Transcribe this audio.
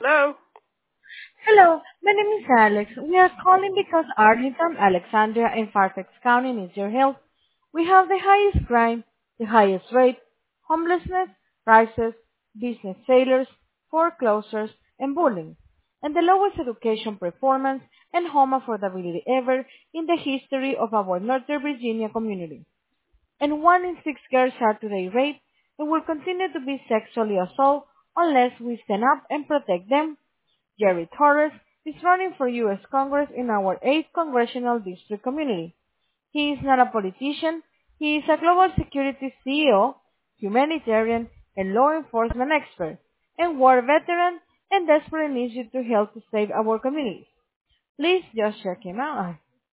Hello? Hello, my name is Alex. We are calling because Arlington, Alexandria, and Fairfax County needs your help. We have the highest crime, the highest rate, homelessness, prices, business failures, foreclosures, and bullying, and the lowest education performance and home affordability ever in the history of our Northern Virginia community. And 1 in 6 girls are today raped and will continue to be sexually assaulted unless we stand up and protect them. Jerry Torres is running for U.S. Congress in our 8th Congressional District community. He is not a politician. He is a global security CEO, humanitarian, and law enforcement expert, and war veteran, and desperately needs you to help to save our communities. Please just check him out.